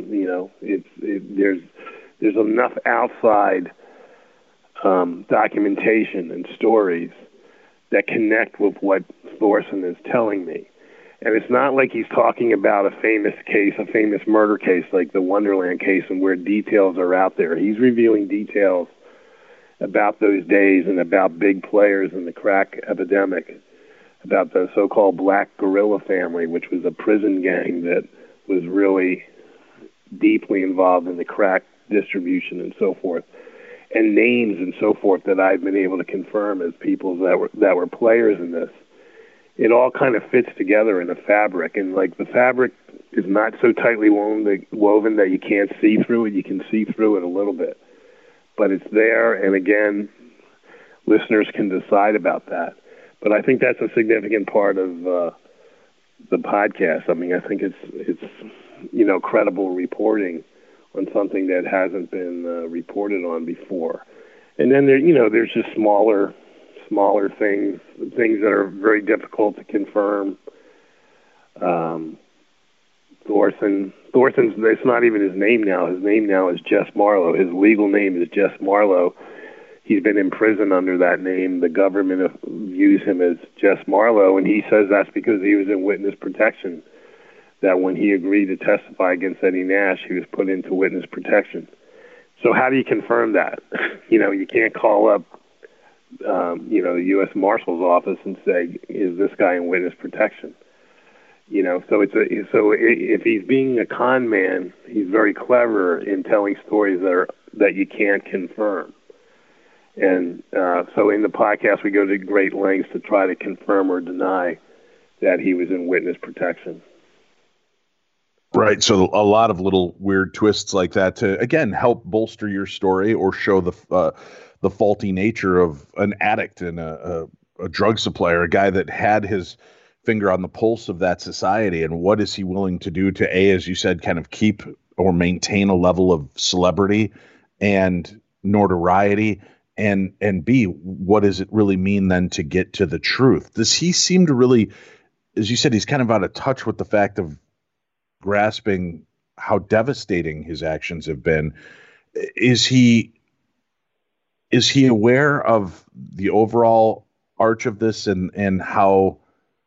There's enough outside documentation and stories that connect with what Thorson is telling me. And it's not like he's talking about a famous murder case like the Wonderland case, and where details are out there. He's revealing details about those days and about big players in the crack epidemic, about the so-called Black Guerrilla family, which was a prison gang that was really deeply involved in the crack distribution and so forth, and names and so forth that I've been able to confirm as people that were players in this. It all kind of fits together in a fabric, and like the fabric is not so tightly woven that you can't see through it. You can see through it a little bit, but it's there. And again, listeners can decide about that. But I think that's a significant part of the podcast. I mean, I think it's credible reporting on something that hasn't been reported on before. And then there's just smaller things that are very difficult to confirm. Thorson's, it's not even his name now. His name now is Jess Marlowe. His legal name is Jess Marlowe. He's been in prison under that name. The government views him as Jess Marlowe, and he says that's because he was in witness protection, that when he agreed to testify against Eddie Nash, he was put into witness protection. So how do you confirm that? You can't call up the U.S. Marshal's office and say, is this guy in witness protection? So if he's being a con man, he's very clever in telling stories that you can't confirm. And so in the podcast, we go to great lengths to try to confirm or deny that he was in witness protection. Right. So a lot of little weird twists like that to, again, help bolster your story or show the faulty nature of an addict and a drug supplier, a guy that had his finger on the pulse of that society. And what is he willing to do to, as you said, kind of keep or maintain a level of celebrity and notoriety, and B, what does it really mean then to get to the truth? Does he seem to really, as you said, he's kind of out of touch with the fact of grasping how devastating his actions have been? Is he aware of the overall arch of this and how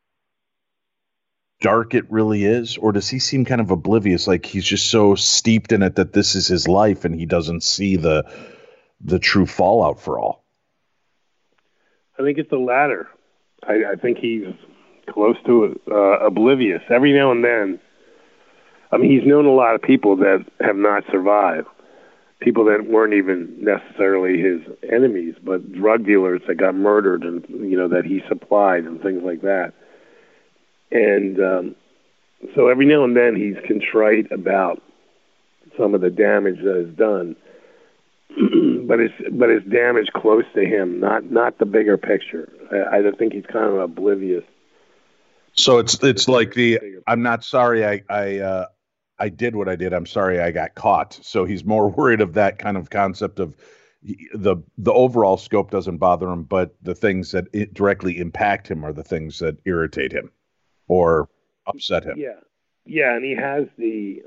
dark it really is? Or does he seem kind of oblivious, like he's just so steeped in it that this is his life and he doesn't see the true fallout for all? I think it's the latter. I think he's close to oblivious. Every now and then, I mean, he's known a lot of people that have not survived, people that weren't even necessarily his enemies, but drug dealers that got murdered and, that he supplied and things like that. And so every now and then he's contrite about some of the damage that is done. but it's damage close to him, not the bigger picture. I think he's kind of oblivious. So it's like I'm not sorry I did what I did. I'm sorry I got caught. So he's more worried of that kind of concept of the overall scope doesn't bother him, but the things that directly impact him are the things that irritate him or upset him. Yeah, and he has the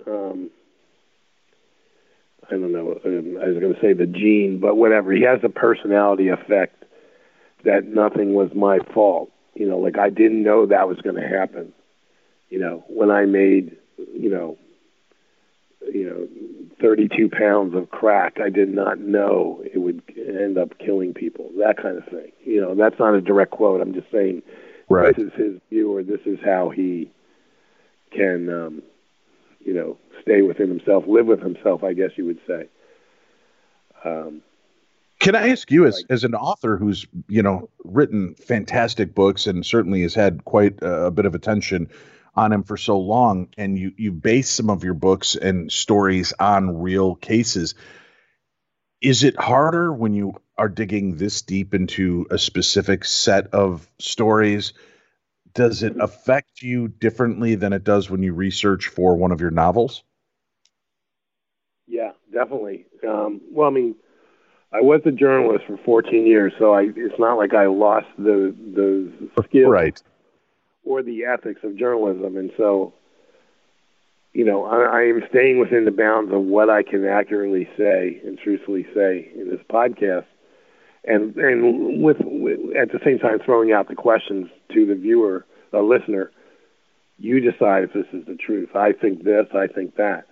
I don't know, I was going to say the gene, but whatever. He has a personality effect that nothing was my fault. Like I didn't know that was going to happen. When I made, 32 pounds of crack. I did not know it would end up killing people, that kind of thing. That's not a direct quote. I'm just saying Right. This is his view, or this is how he can, stay within himself, live with himself, I guess you would say. Can I ask you, as an author who's, written fantastic books and certainly has had quite a bit of attention on him for so long, and you base some of your books and stories on real cases, is it harder when you are digging this deep into a specific set of stories? Does it affect you differently than it does when you research for one of your novels? Yeah, definitely. I was a journalist for 14 years, so it's not like I lost those skills, right, or the ethics of journalism. And so, I am staying within the bounds of what I can accurately say and truthfully say in this podcast, and with at the same time throwing out the questions to the viewer, the listener. You decide if this is the truth. I think this, I think that.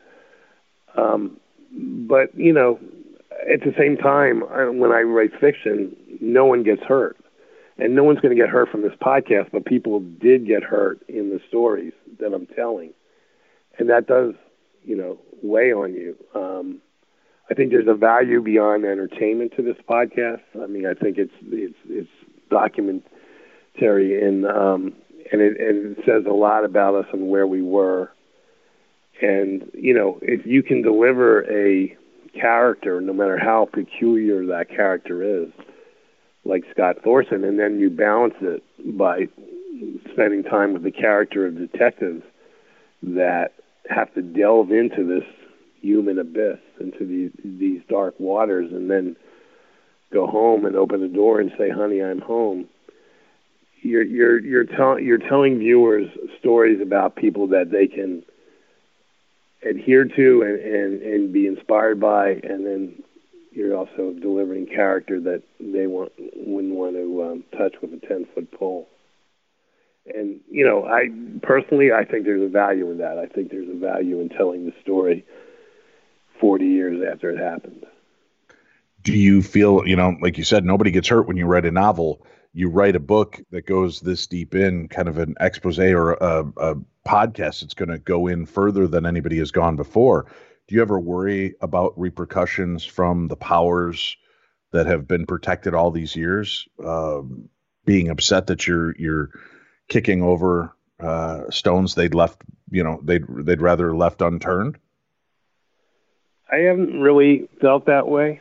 But at the same time, when I write fiction, no one gets hurt. And no one's going to get hurt from this podcast, but people did get hurt in the stories that I'm telling. And that does, weigh on you. I think there's a value beyond entertainment to this podcast. I think it's documentary, and it says a lot about us and where we were. And, if you can deliver a character, no matter how peculiar that character is, like Scott Thorson, and then you balance it by spending time with the character of detectives that have to delve into this human abyss, into these dark waters, and then go home and open the door and say, "Honey, I'm home." You're telling viewers stories about people that they can adhere to and be inspired by, and then you're also delivering character that they wouldn't want to touch with a 10-foot pole. And I think there's a value in that. I think there's a value in telling the story 40 years after it happened. Do you feel, like you said, nobody gets hurt when you write a novel? You write a book that goes this deep in, kind of an expose or a podcast that's going to go in further than anybody has gone before. Do you ever worry about repercussions from the powers that have been protected all these years, being upset that you're kicking over stones they'd left, they'd rather left unturned? I haven't really felt that way.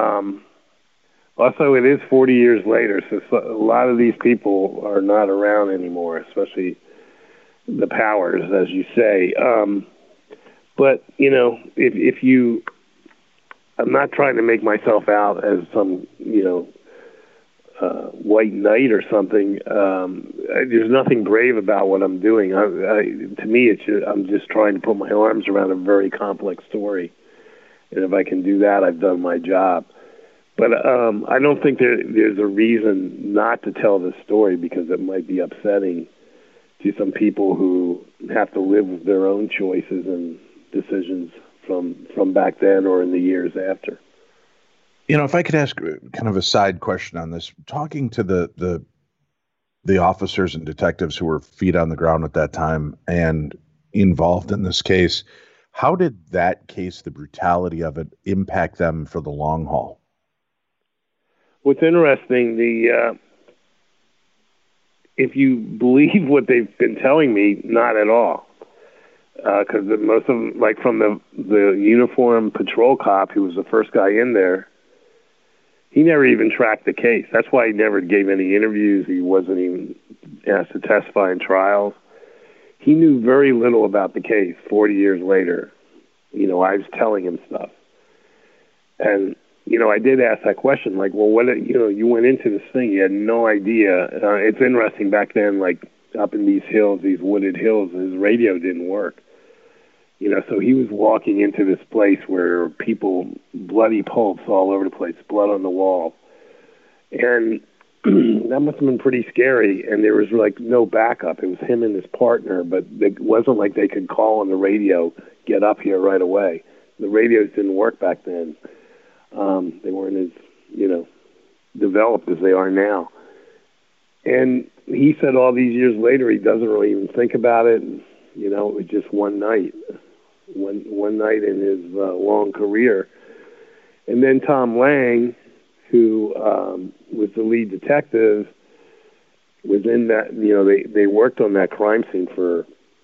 Also, it is 40 years later, so a lot of these people are not around anymore, especially the powers, as you say. But, if you... I'm not trying to make myself out as some, white knight or something. There's nothing brave about what I'm doing. To me, I'm just trying to put my arms around a very complex story. And if I can do that, I've done my job. But I don't think there's a reason not to tell this story, because it might be upsetting to some people who have to live with their own choices and decisions from back then or in the years after. If I could ask kind of a side question on this, talking to the officers and detectives who were feet on the ground at that time and involved in this case, how did that case, the brutality of it, impact them for the long haul? What's interesting, if you believe what they've been telling me, not at all. Because most of them, like from the uniformed patrol cop who was the first guy in there, he never even tracked the case. That's why he never gave any interviews. He wasn't even asked to testify in trials. He knew very little about the case 40 years later. I was telling him stuff. And, I did ask that question, like, well, what, you went into this thing, you had no idea. It's interesting, back then, like, up in these hills, these wooded hills, his radio didn't work. So he was walking into this place where people, bloody pulps all over the place, blood on the wall. And, that must have been pretty scary. And there was like no backup. It was him and his partner, but it wasn't like they could call on the radio, get up here right away. The radios didn't work back then. They weren't as, developed as they are now. And he said all these years later, he doesn't really even think about it. And, it was just one night in his long career. And then Tom Lang, who was the lead detective, was in that, they worked on that crime scene for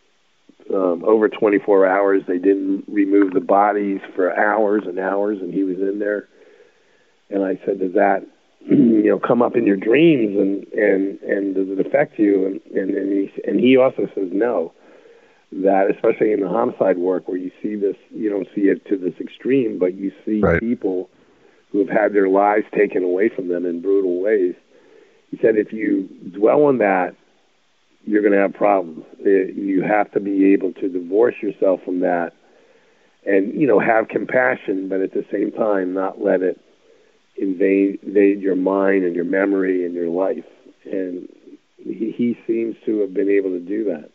over 24 hours. They didn't remove the bodies for hours and hours, and he was in there. And I said, does that, come up in your dreams, and does it affect you? And he also says no, that especially in the homicide work where you see this, you don't see it to this extreme, but you see people who have had their lives taken away from them in brutal ways. He said if you dwell on that, you're going to have problems. You have to be able to divorce yourself from that and, have compassion, but at the same time not let it invade your mind and your memory and your life. And he seems to have been able to do that.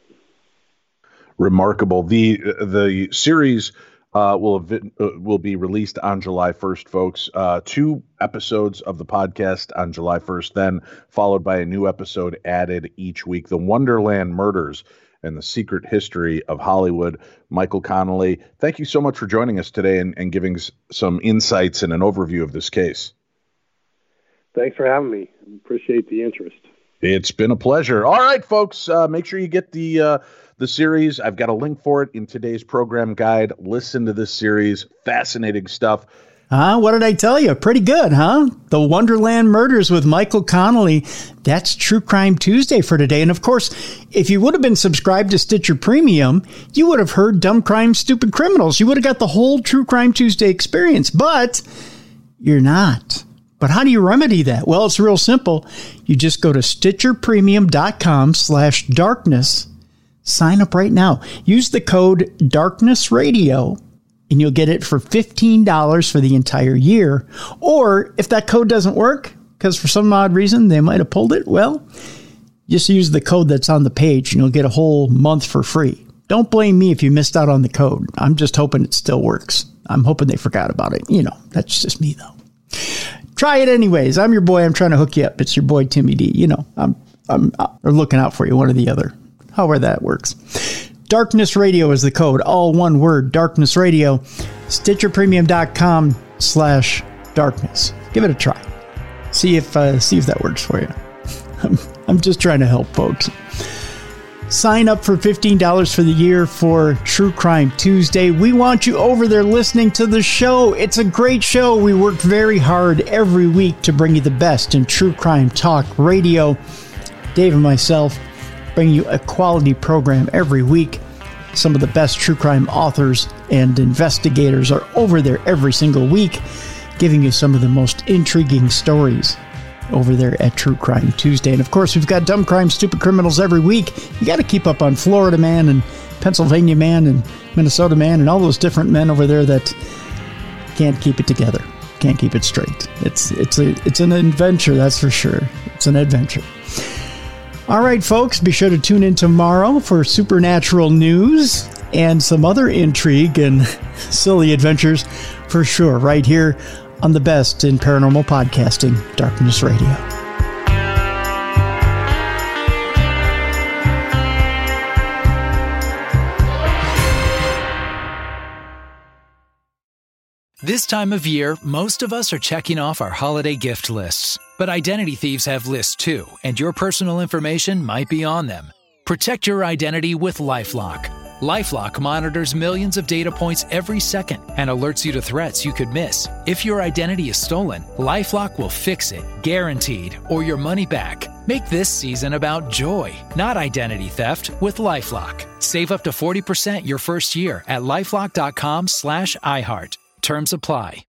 Remarkable. The series will be released on July 1st, folks. 2 episodes of the podcast on July 1st, then followed by a new episode added each week. The Wonderland Murders and the Secret History of Hollywood. Michael Connelly, thank you so much for joining us today and giving some insights and an overview of this case. Thanks for having me. Appreciate the interest. It's been a pleasure. All right, folks, make sure you get the series. I've got a link for it in today's program guide. Listen to this series. Fascinating stuff. What did I tell you? Pretty good, huh? The Wonderland Murders with Michael Connelly. That's True Crime Tuesday for today. And of course, if you would have been subscribed to Stitcher Premium, you would have heard Dumb Crime, Stupid Criminals. You would have got the whole True Crime Tuesday experience, but you're not. But how do you remedy that? Well, it's real simple. You just go to StitcherPremium.com/darkness. Sign up right now. Use the code DarknessRadio, and you'll get it for $15 for the entire year. Or if that code doesn't work, because for some odd reason they might have pulled it, well, just use the code that's on the page, and you'll get a whole month for free. Don't blame me if you missed out on the code. I'm just hoping it still works. I'm hoping they forgot about it. That's just me, though. Try it anyways. I'm your boy. I'm trying to hook you up. It's your boy, Timmy D. I'm looking out for you, one or the other. However that works. Darkness Radio is the code. All one word, Darkness Radio. StitcherPremium.com/darkness. Give it a try. See if that works for you. I'm just trying to help folks. Sign up for $15 for the year for True Crime Tuesday. We want you over there listening to the show. It's a great show. We work very hard every week to bring you the best in true crime talk radio. Dave and myself bring you a quality program every week. Some of the best true crime authors and investigators are over there every single week, giving you some of the most intriguing stories over there at True Crime Tuesday. And of course, we've got Dumb Crime, Stupid Criminals every week. You got to keep up on Florida Man and Pennsylvania Man and Minnesota Man and all those different men over there that can't keep it together, can't keep it straight. It's an adventure, that's for sure. It's an adventure. All right, folks, be sure to tune in tomorrow for supernatural news and some other intrigue and silly adventures for sure, right here on the best in paranormal podcasting, Darkness Radio. This time of year, most of us are checking off our holiday gift lists. But identity thieves have lists too, and your personal information might be on them. Protect your identity with LifeLock. LifeLock monitors millions of data points every second and alerts you to threats you could miss. If your identity is stolen, LifeLock will fix it, guaranteed, or your money back. Make this season about joy, not identity theft, with LifeLock. Save up to 40% your first year at LifeLock.com/iHeart. Terms apply.